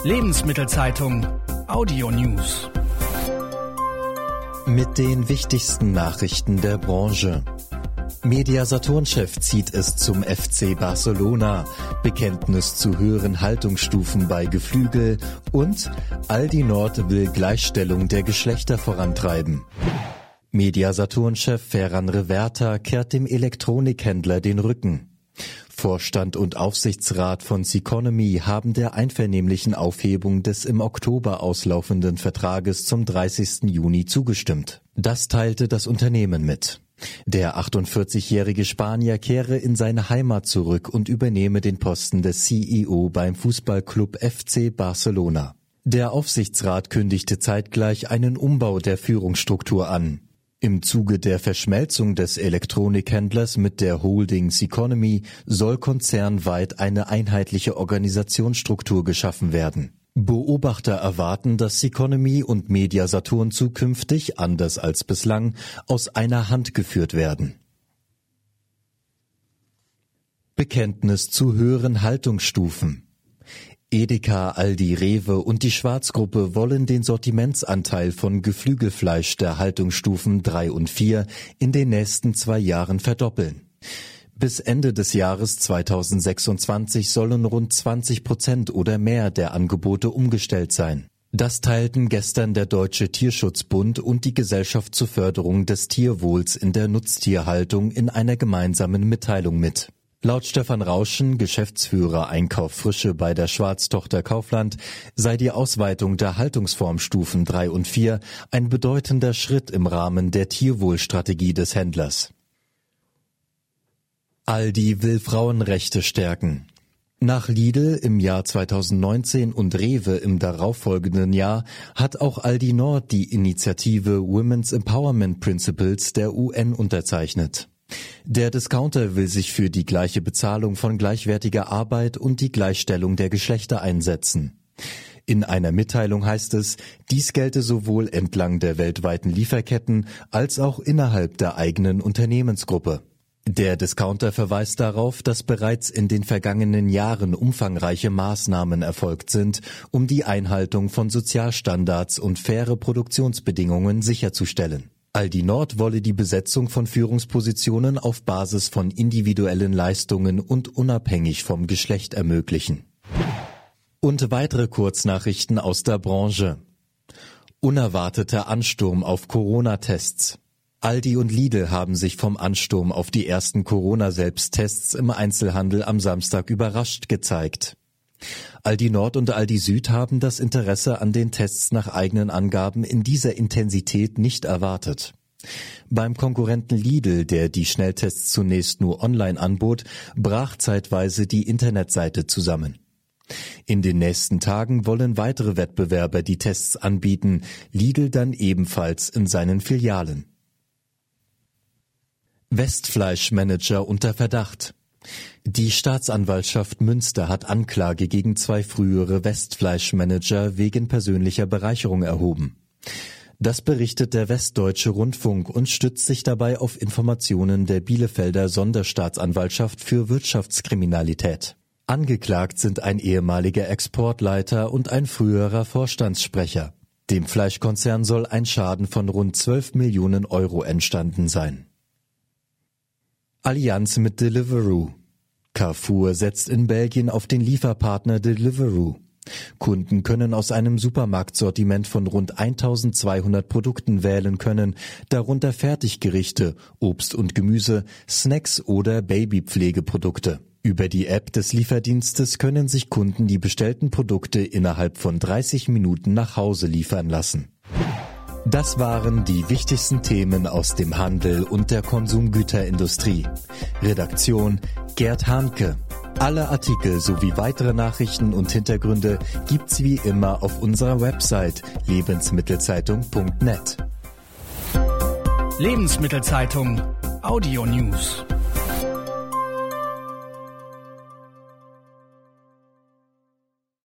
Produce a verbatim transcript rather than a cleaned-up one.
Lebensmittelzeitung Audio News. Mit den wichtigsten Nachrichten der Branche. Media-Saturn-Chef zieht es zum F C Barcelona, Bekenntnis zu höheren Haltungsstufen bei Geflügel und Aldi Nord will Gleichstellung der Geschlechter vorantreiben. Media-Saturn-Chef Ferran Reverte kehrt dem Elektronikhändler den Rücken. Vorstand und Aufsichtsrat von Ceconomy haben der einvernehmlichen Aufhebung des im Oktober auslaufenden Vertrages zum dreißigsten Juni zugestimmt. Das teilte das Unternehmen mit. Der achtundvierzigjährige Spanier kehre in seine Heimat zurück und übernehme den Posten des C E O beim Fußballclub F C Barcelona. Der Aufsichtsrat kündigte zeitgleich einen Umbau der Führungsstruktur an. Im Zuge der Verschmelzung des Elektronikhändlers mit der Holding Ceconomy soll konzernweit eine einheitliche Organisationsstruktur geschaffen werden. Beobachter erwarten, dass Ceconomy und Media-Saturn zukünftig, anders als bislang, aus einer Hand geführt werden. Bekenntnis zu höheren Haltungsstufen. Edeka, Aldi, Rewe und die Schwarzgruppe wollen den Sortimentsanteil von Geflügelfleisch der Haltungsstufen drei und vier in den nächsten zwei Jahren verdoppeln. Bis Ende des Jahres zweitausendsechsundzwanzig sollen rund zwanzig Prozent oder mehr der Angebote umgestellt sein. Das teilten gestern der Deutsche Tierschutzbund und die Gesellschaft zur Förderung des Tierwohls in der Nutztierhaltung in einer gemeinsamen Mitteilung mit. Laut Stefan Rauschen, Geschäftsführer Einkauf Frische bei der Schwarz-Tochter Kaufland, sei die Ausweitung der Haltungsformstufen drei und vier ein bedeutender Schritt im Rahmen der Tierwohlstrategie des Händlers. Aldi will Frauenrechte stärken. Nach Lidl im Jahr zweitausendneunzehn und Rewe im darauffolgenden Jahr hat auch Aldi Nord die Initiative Women's Empowerment Principles der U N unterzeichnet. Der Discounter will sich für die gleiche Bezahlung von gleichwertiger Arbeit und die Gleichstellung der Geschlechter einsetzen. In einer Mitteilung heißt es, dies gelte sowohl entlang der weltweiten Lieferketten als auch innerhalb der eigenen Unternehmensgruppe. Der Discounter verweist darauf, dass bereits in den vergangenen Jahren umfangreiche Maßnahmen erfolgt sind, um die Einhaltung von Sozialstandards und faire Produktionsbedingungen sicherzustellen. Aldi Nord wolle die Besetzung von Führungspositionen auf Basis von individuellen Leistungen und unabhängig vom Geschlecht ermöglichen. Und weitere Kurznachrichten aus der Branche. Unerwarteter Ansturm auf Corona-Tests. Aldi und Lidl haben sich vom Ansturm auf die ersten Corona-Selbsttests im Einzelhandel am Samstag überrascht gezeigt. Aldi Nord und Aldi Süd haben das Interesse an den Tests nach eigenen Angaben in dieser Intensität nicht erwartet. Beim Konkurrenten Lidl, der die Schnelltests zunächst nur online anbot, brach zeitweise die Internetseite zusammen. In den nächsten Tagen wollen weitere Wettbewerber die Tests anbieten, Lidl dann ebenfalls in seinen Filialen. Westfleischmanager unter Verdacht. Die Staatsanwaltschaft Münster hat Anklage gegen zwei frühere Westfleischmanager wegen persönlicher Bereicherung erhoben. Das berichtet der Westdeutsche Rundfunk und stützt sich dabei auf Informationen der Bielefelder Sonderstaatsanwaltschaft für Wirtschaftskriminalität. Angeklagt sind ein ehemaliger Exportleiter und ein früherer Vorstandssprecher. Dem Fleischkonzern soll ein Schaden von rund zwölf Millionen Euro entstanden sein. Allianz mit Deliveroo. Carrefour setzt in Belgien auf den Lieferpartner Deliveroo. Kunden können aus einem Supermarktsortiment von rund eintausendzweihundert Produkten wählen können, darunter Fertiggerichte, Obst und Gemüse, Snacks oder Babypflegeprodukte. Über die App des Lieferdienstes können sich Kunden die bestellten Produkte innerhalb von dreißig Minuten nach Hause liefern lassen. Das waren die wichtigsten Themen aus dem Handel und der Konsumgüterindustrie. Redaktion Gerd Hahnke. Alle Artikel sowie weitere Nachrichten und Hintergründe gibt's wie immer auf unserer Website lebensmittelzeitung punkt net. Lebensmittelzeitung Audio News.